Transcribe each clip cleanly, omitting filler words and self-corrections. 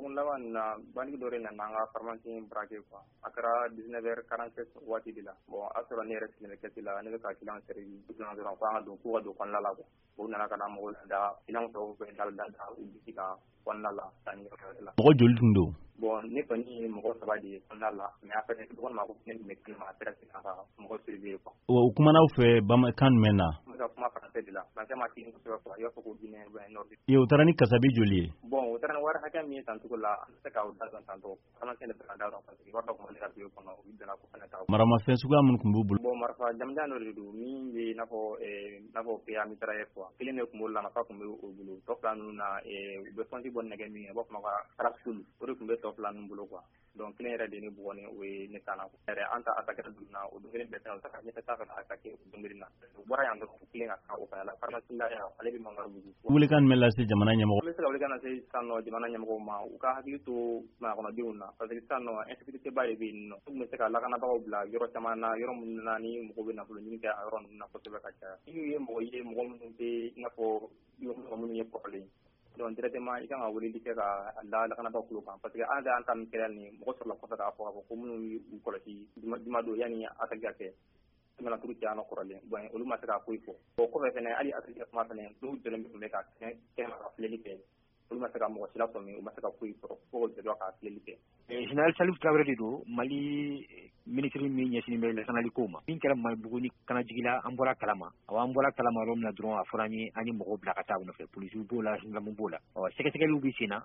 kun laban na bani dore na nanga pharmacie braqué quoi akara 19h47 wati dila bon asura ne rek ne ketila ne ka kilan service dina do fa do ko do kon la la ko bo na kana mo da kilan to ko dal da ubika kon la la tan la mo joli tundo bon ne pani mo sabadi kon la la mais après ko ma ko ne me kilma tera ka mo service ko o kuma na fe bam kan mena kuma français dila français ma tin ko ko yo ko guinée ben nord yo tarani kasabi joli bon utara war hakam mi tan ko la ta ka udda tan to kana sen ta da ron ko wato ko le rabbi ko no idana ko kana ta marama fe suga mun kumbu bul bon marfa jamdano redu mi be nafo pe ami tra ko kilene ko mulla na fa ko o bulu to planu na be fonti bon nege mi bo ko ma rasul ko ko be to planu bulu quoi donc kilene rede ni bone we ne kana ko re anta attaquer dunna o do be tan ta ka ni ta ka attaquer o dundirina bora yando ko kilene ka o kala pharmacie la ya ale bi mangar bugu wuli kan mela se jamana nyamo le wuli kan se sanno jamana nyamo ma u ka hakili to ma kono diuna parce que sanno insécurité baye bi no to me se ka la kana ba bla yoro tamana yoro mun nani mo ko be na fulo ni ka ron na ko te ba ka ta yi mo mun te na ko yo mo mun ye problème donc directement i kan ka wuli di ka la kana ba kulo kan parce que an da an tan kelen ni mo so la ko ta ko mun u ko ci dima do yani atagake mana turu jano korale bon olu ma se ka ko ifo ko be fene ali asike ma fene do jelen be ka ke ma flelite olu ma se ka mo sila so mi ma se ka ko ifo ko de do ka flelite général Salif Traoré do Mali ministre mi nyesini be le sanali koma min kala may buguni kana jigila ambora kalama awa ambora kalama rom na dron afrani ani mo bla ka tabu no fe police bola singa mo bola o seke lu bi sina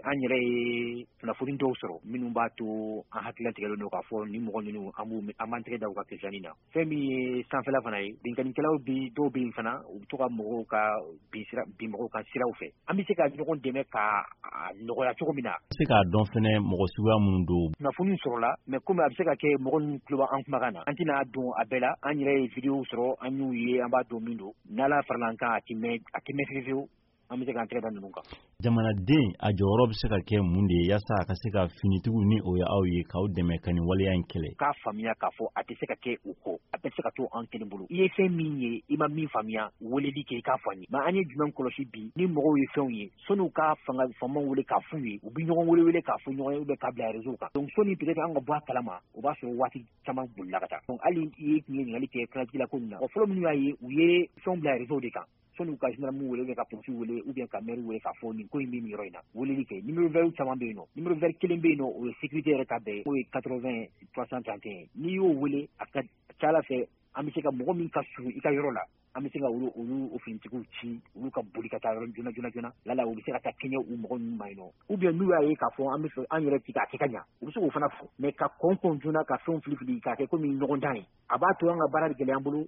anyere na fudin do soro minu batu a hakila tigelo no ka fo ni mo nginu amu amantre da ka kejanina femi san fela fana din kan kala bi do bi fana u to ka mo ka bi sira bi mo ka sira u fe ambi se ka no deme ka no ya choko mina se ka don fene mo suwa mun do na fudin soro la mais comme abse ka ke mogon kluba an kuma kana antina don abela an yɛrɛ video sɔrɔ an y'u ye an b'a don min don n'ala farala an kan a ti mɛn fiyewu an bɛ se k'an tɛgɛ da ninnu kan jamanaden a jɔyɔrɔ bɛ se ka kɛ mun de ye yaasa a ka se ka finitigiw ni o ye aw ye k'aw dɛmɛ ka nin waleya in kɛlɛ k'a faamuya k'a fɔ a tɛ se ka kɛ u kɔ a bɛɛ tɛ se ka to an kelen bolo i ye fɛn min ye i ma min faamuya weleli kɛ i k'a fɔ an ye mais an ye jumɛn kɔlɔsi bi ni mɔgɔw ye fɛnw ye sɔnni u ka famaw wele k'a f'u ye u bɛ ɲɔgɔn wele k'a fɔ ɲɔgɔn ye ou k'a bila réseau kan donc sɔnni peut-être an ka bɔ a kalama o b'a sɔrɔ waati caman bolila ka taa donc hali i ye tun ye ɲininkali kɛ kɛnɛtigila ko min na fɔlɔ minnu y'a ye u ye fɛnw bila réseau de kan sɔnni u ka gendarme wele ka polisi wele ou bien ka maire wele k'a fɔ nin ko in bɛ nin yɔrɔ in na weleli kɛ numéro vert caman bɛ yen nɔ numéro vert kelen bɛ yen nɔ o ye sécurité yɛrɛ ta bɛɛ ye o ye 80 331 n'i y'o wele a ka ca Ala fɛ an bɛ se ka mɔgɔ min ka surun i ka yɔrɔ la an bɛ se ka olu finitigiw ci olu ka boli ka taa yɔrɔ joona lala u bɛ se ka taa kɛɲɛ u mɔgɔ ninnu ma yen nɔ ou bien n'u y'a ye k'a fɔ an bɛ fɛ an yɛrɛ ti k'a kɛ ka ɲa u bɛ se k'o fana fɔ mais ka kɔn joona ka fɛnw fili k'a kɛ komi ɲɔgɔn dan ye a b'a to an ka baara bɛ gɛlɛya an bolo